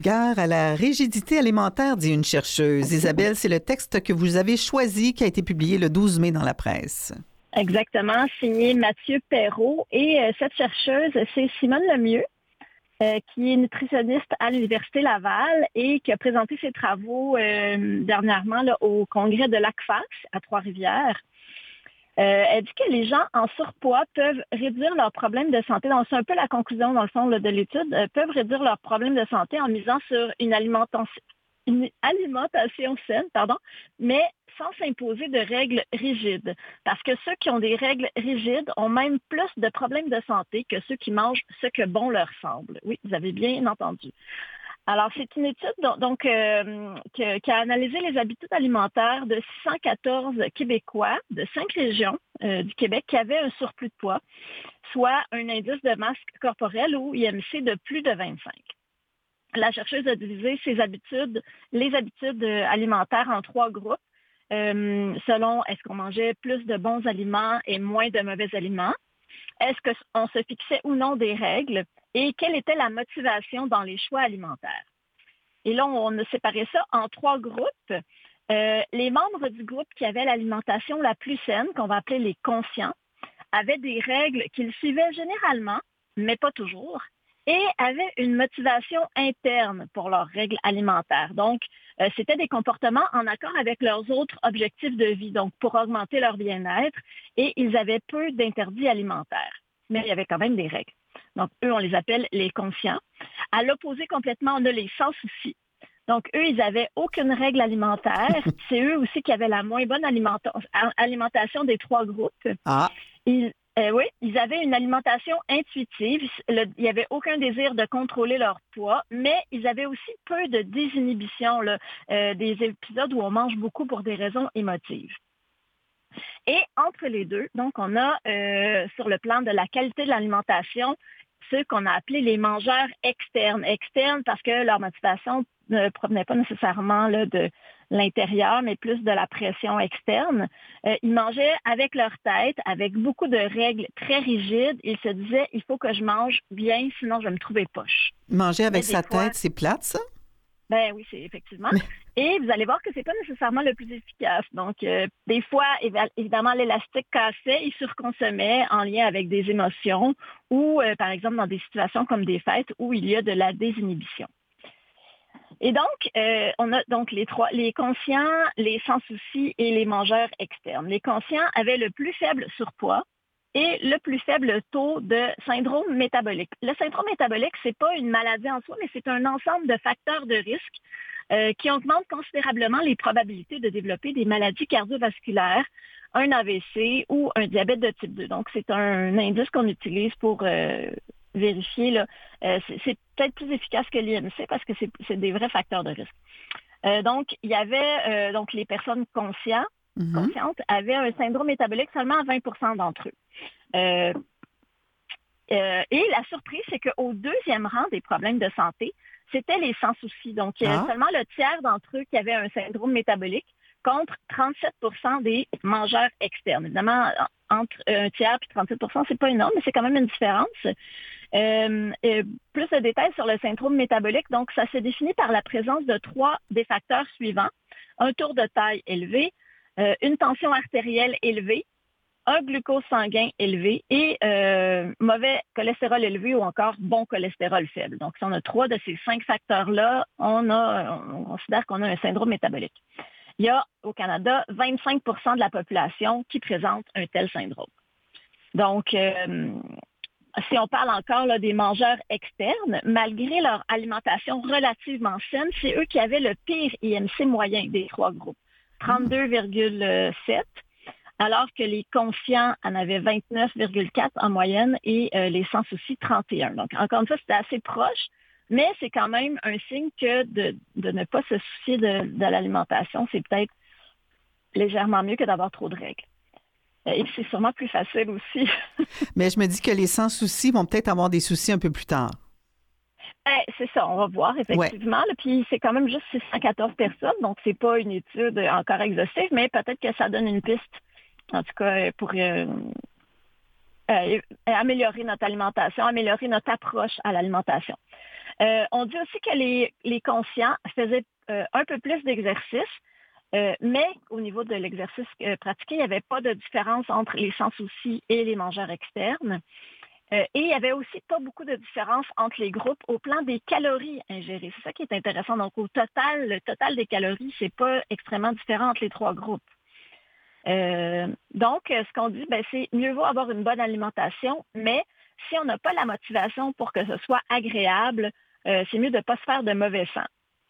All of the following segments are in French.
Gare à la rigidité alimentaire, dit une chercheuse. Isabelle, c'est le texte que vous avez choisi qui a été publié le 12 mai dans la presse. Exactement, signé Mathieu Perrault. Et cette chercheuse, c'est Simone Lemieux, qui est nutritionniste à l'Université Laval et qui a présenté ses travaux dernièrement là, au congrès de l'ACFAS à Trois-Rivières. Elle dit que les gens en surpoids peuvent réduire leurs problèmes de santé. Donc, c'est un peu la conclusion, dans le fond, là, de l'étude. Peuvent réduire leurs problèmes de santé en misant sur une alimentation saine, mais sans s'imposer de règles rigides. Parce que ceux qui ont des règles rigides ont même plus de problèmes de santé que ceux qui mangent ce que bon leur semble. Oui, vous avez bien entendu. Alors, c'est une étude qui a analysé les habitudes alimentaires de 614 Québécois de 5 régions du Québec qui avaient un surplus de poids, soit un indice de masse corporelle ou IMC de plus de 25. La chercheuse a divisé les habitudes alimentaires en 3 groupes, selon est-ce qu'on mangeait plus de bons aliments et moins de mauvais aliments, est-ce qu'on se fixait ou non des règles et quelle était la motivation dans les choix alimentaires. Et là, on a séparé ça en 3 groupes. Les membres du groupe qui avaient l'alimentation la plus saine, qu'on va appeler les conscients, avaient des règles qu'ils suivaient généralement, mais pas toujours, et avaient une motivation interne pour leurs règles alimentaires. Donc, c'était des comportements en accord avec leurs autres objectifs de vie, donc pour augmenter leur bien-être, et ils avaient peu d'interdits alimentaires. Mais il y avait quand même des règles. Donc, eux, on les appelle les conscients. À l'opposé complètement, on a les sans soucis. Donc, eux, ils n'avaient aucune règle alimentaire. C'est eux aussi qui avaient la moins bonne alimentation des 3 groupes. Ah. Oui, ils avaient une alimentation intuitive. Il n'y avait aucun désir de contrôler leur poids, mais ils avaient aussi peu de désinhibition, des épisodes où on mange beaucoup pour des raisons émotives. Et entre les deux, donc, on a sur le plan de la qualité de l'alimentation, ceux qu'on a appelés les mangeurs externes. Externes parce que leur motivation ne provenait pas nécessairement là, de l'intérieur, mais plus de la pression externe. Ils mangeaient avec leur tête, avec beaucoup de règles très rigides. Ils se disaient, il faut que je mange bien, sinon je vais me trouver poche. Manger avec sa tête, c'est plate, ça? Ben oui, c'est effectivement. Et vous allez voir que c'est pas nécessairement le plus efficace. Donc, des fois, évidemment, l'élastique cassait, il surconsommait en lien avec des émotions ou, par exemple, dans des situations comme des fêtes où il y a de la désinhibition. Et donc, on a donc les conscients, les sans soucis et les mangeurs externes. Les conscients avaient le plus faible surpoids et le plus faible taux de syndrome métabolique. Le syndrome métabolique, c'est pas une maladie en soi, mais c'est un ensemble de facteurs de risque qui augmentent considérablement les probabilités de développer des maladies cardiovasculaires, un AVC ou un diabète de type 2. Donc, c'est un indice qu'on utilise pour vérifier. Là, c'est peut-être plus efficace que l'IMC parce que c'est des vrais facteurs de risque. Donc, il y avait donc les personnes conscientes avaient un syndrome métabolique seulement à 20% d'entre eux. Et la surprise, c'est qu'au 2e rang des problèmes de santé, c'était les sans soucis. Donc, seulement le tiers d'entre eux qui avaient un syndrome métabolique contre 37% des mangeurs externes. Évidemment, entre un tiers et 37%, c'est pas énorme, mais c'est quand même une différence. Plus de détails sur le syndrome métabolique. Donc, ça se définit par la présence de 3 des facteurs suivants. Un tour de taille élevé, une tension artérielle élevée, un glucose sanguin élevé et mauvais cholestérol élevé ou encore bon cholestérol faible. Donc, si on a 3 de ces 5 facteurs-là, on considère qu'on a un syndrome métabolique. Il y a au Canada 25% de la population qui présente un tel syndrome. Donc, si on parle encore là, des mangeurs externes, malgré leur alimentation relativement saine, c'est eux qui avaient le pire IMC moyen des 3 groupes, 32,7, alors que les conscients en avaient 29,4 en moyenne et les sans soucis 31. Donc, encore une fois, c'était assez proche, mais c'est quand même un signe que de ne pas se soucier de l'alimentation, c'est peut-être légèrement mieux que d'avoir trop de règles. Et c'est sûrement plus facile aussi. Mais je me dis que les sans soucis vont peut-être avoir des soucis un peu plus tard. C'est ça, on va voir, effectivement. Ouais. Puis c'est quand même juste 614 personnes, donc c'est pas une étude encore exhaustive, mais peut-être que ça donne une piste, en tout cas, pour améliorer notre alimentation, améliorer notre approche à l'alimentation. On dit aussi que les conscients faisaient un peu plus d'exercice, mais au niveau de l'exercice pratiqué, il n'y avait pas de différence entre les sans-soucis et les mangeurs externes. Et il n'y avait aussi pas beaucoup de différence entre les groupes au plan des calories ingérées. C'est ça qui est intéressant. Donc, le total des calories, c'est pas extrêmement différent entre les trois groupes. Donc, ce qu'on dit, c'est mieux vaut avoir une bonne alimentation, mais si on n'a pas la motivation pour que ce soit agréable, c'est mieux de ne pas se faire de mauvais sang.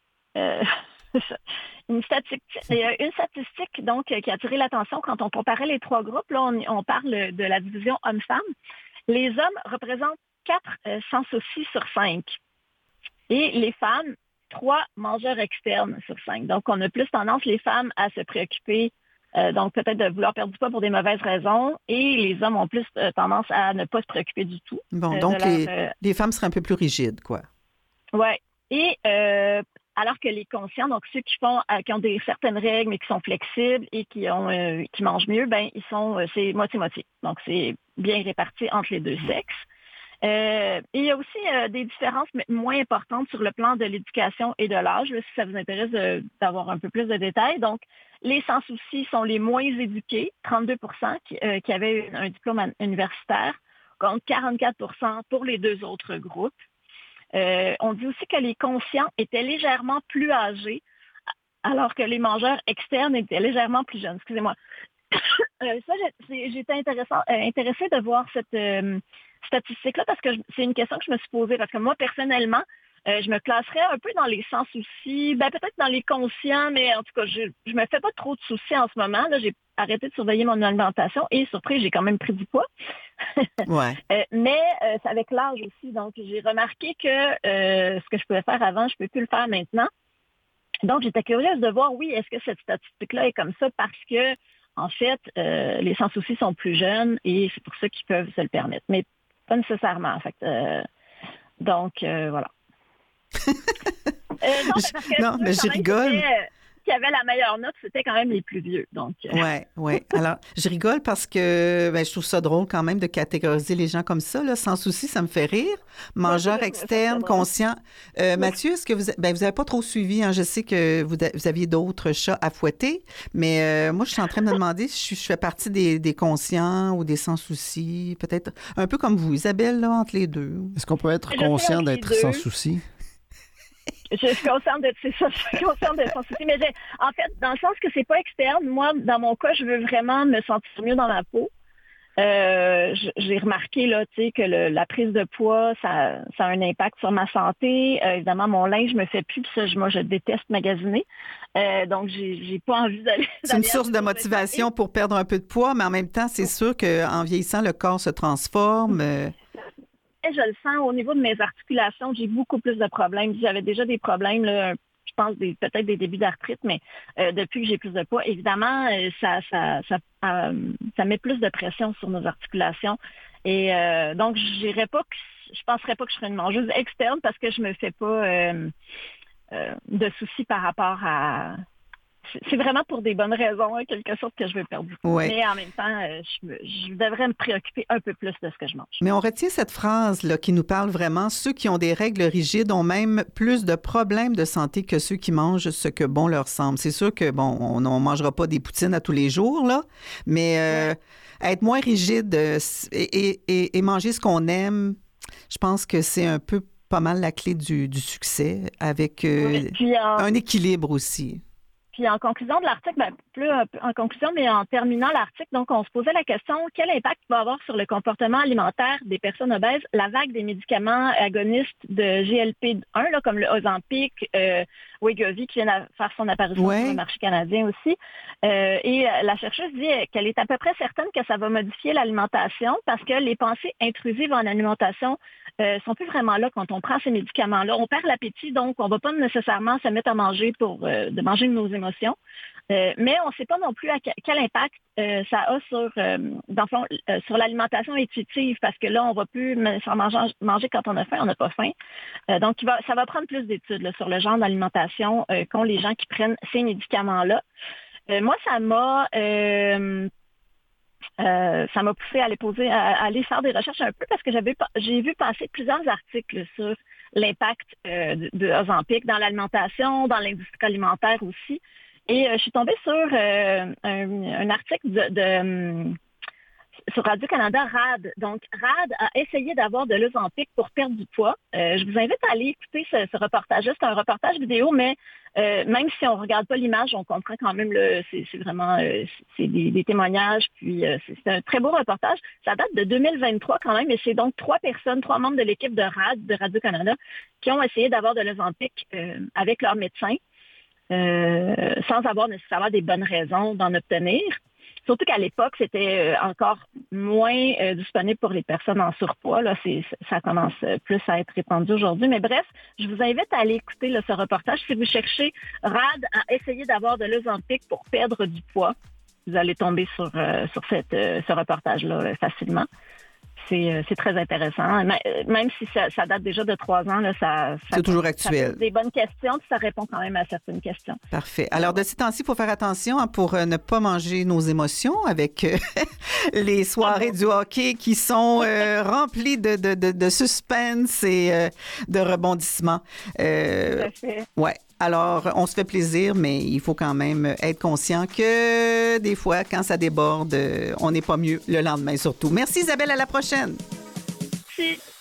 Il y a une statistique donc, qui a attiré l'attention quand on comparait les trois groupes. Là, on parle de la division hommes-femmes. Les hommes représentent 4 sans-soucis sur 5. Et les femmes, 3 mangeurs externes sur 5. Donc, on a plus tendance, les femmes, à se préoccuper, donc peut-être de vouloir perdre du poids pour des mauvaises raisons. Et les hommes ont plus tendance à ne pas se préoccuper du tout. Bon, donc les femmes seraient un peu plus rigides, quoi. Oui. Et alors que les conscients, donc ceux qui ont certaines règles, mais qui sont flexibles et qui mangent mieux, c'est moitié-moitié. Donc, c'est bien réparti entre les deux sexes. Et il y a aussi des différences moins importantes sur le plan de l'éducation et de l'âge, si ça vous intéresse d'avoir un peu plus de détails. Donc, les sans-soucis sont les moins éduqués, 32 qui avaient un diplôme universitaire, contre 44 pour les deux autres groupes. On dit aussi que les conscients étaient légèrement plus âgés, alors que les mangeurs externes étaient légèrement plus jeunes. Excusez-moi. J'étais intéressée de voir cette statistique-là parce que c'est une question que je me suis posée. Parce que moi, personnellement, je me classerais un peu dans les sans-soucis, peut-être dans les conscients, mais en tout cas, je me fais pas trop de soucis en ce moment. Là, j'ai arrêté de surveiller mon alimentation et, surprise, j'ai quand même pris du poids. Ouais. Mais c'est avec l'âge aussi. Donc, j'ai remarqué que ce que je pouvais faire avant, je ne peux plus le faire maintenant. Donc, j'étais curieuse de voir, oui, est-ce que cette statistique-là est comme ça parce que, en fait, les sans-soucis sont plus jeunes et c'est pour ça qu'ils peuvent se le permettre. Mais pas nécessairement, en fait. Donc, voilà. Non, mais je rigole. Qui avait la meilleure note, c'était quand même les plus vieux. Donc. Ouais. Alors, je rigole parce que je trouve ça drôle quand même de catégoriser les gens comme ça, là, sans souci, ça me fait rire. Mangeur externe, conscient. Mathieu, est-ce que vous avez pas trop suivi? Hein? Je sais que vous aviez d'autres chats à fouetter, mais moi, je suis en train de me demander si je fais partie des conscients ou des sans souci, peut-être un peu comme vous, Isabelle, là, entre les deux. Est-ce qu'on peut être conscient d'être sans souci? Je suis consciente d'être sans souci. Mais en fait, dans le sens que c'est pas externe, moi, dans mon cas, je veux vraiment me sentir mieux dans ma peau. J'ai remarqué là, que la prise de poids, ça a un impact sur ma santé. Évidemment, mon linge, je me fais plus, puis ça, moi, je déteste magasiner. Donc, j'ai pas envie d'aller. C'est une source de motivation pour perdre un peu de poids, mais en même temps, c'est sûr qu'en vieillissant, le corps se transforme. Je le sens au niveau de mes articulations, j'ai beaucoup plus de problèmes. J'avais déjà des problèmes, là, je pense peut-être des débuts d'arthrite, mais depuis que j'ai plus de poids, évidemment, ça met plus de pression sur nos articulations. Et donc, je penserais pas que je serais une mangeuse externe parce que je me fais pas de soucis par rapport à... C'est vraiment pour des bonnes raisons, en quelque sorte, que je veux perdre du poids. Ouais. Mais en même temps, je devrais me préoccuper un peu plus de ce que je mange. Mais on retient cette phrase là qui nous parle vraiment. Ceux qui ont des règles rigides ont même plus de problèmes de santé que ceux qui mangent ce que bon leur semble. C'est sûr que, on ne mangera pas des poutines à tous les jours, là, mais être moins rigide et manger ce qu'on aime, je pense que c'est un peu pas mal la clé du succès avec un équilibre aussi. Puis en conclusion de l'article, plus en conclusion, mais en terminant l'article, donc on se posait la question, quel impact va avoir sur le comportement alimentaire des personnes obèses la vague des médicaments agonistes de GLP-1, là, comme le Ozempic, Wegovy, qui vient de faire son apparition sur le marché canadien aussi. Et la chercheuse dit qu'elle est à peu près certaine que ça va modifier l'alimentation parce que les pensées intrusives en alimentation sont plus vraiment là quand on prend ces médicaments-là. On perd l'appétit, donc on ne va pas nécessairement se mettre à manger pour de manger de nos émotions. Mais on ne sait pas non plus quel impact ça a sur l'alimentation intuitive, parce que là, on ne va plus manger quand on a faim, on n'a pas faim. Donc, ça va prendre plus d'études là, sur le genre d'alimentation qu'ont les gens qui prennent ces médicaments-là. Moi, ça m'a poussé à aller faire des recherches un peu parce que j'ai vu passer plusieurs articles sur l'impact de Ozempic dans l'alimentation, dans l'industrie alimentaire aussi. Et je suis tombée sur un article sur Radio-Canada RAD. Donc, RAD a essayé d'avoir de l'Ozempic pour perdre du poids. Je vous invite à aller écouter ce reportage-là. C'est un reportage vidéo, mais même si on ne regarde pas l'image, on comprend quand même, c'est vraiment c'est des témoignages. Puis, c'est un très beau reportage. Ça date de 2023 quand même, et c'est donc 3 membres de l'équipe de RAD, de Radio-Canada, qui ont essayé d'avoir de l'Ozempic avec leur médecin, sans avoir nécessairement des bonnes raisons d'en obtenir. Surtout qu'à l'époque, c'était encore moins disponible pour les personnes en surpoids. Là, ça commence plus à être répandu aujourd'hui. Mais bref, je vous invite à aller écouter là, ce reportage. Si vous cherchez RAD à essayer d'avoir de l'Ozempic pour perdre du poids, vous allez tomber sur ce reportage-là facilement. C'est très intéressant. Même si ça date déjà de 3 ans, là, c'est toujours actuel. Ça pose des bonnes questions, puis ça répond quand même à certaines questions. Parfait. Alors, de ces temps-ci, il faut faire attention pour ne pas manger nos émotions avec les soirées du hockey qui sont remplies de suspense et de rebondissements. Tout à fait. Ouais. Alors, on se fait plaisir, mais il faut quand même être conscient que des fois, quand ça déborde, on n'est pas mieux le lendemain surtout. Merci Isabelle, à la prochaine. Merci.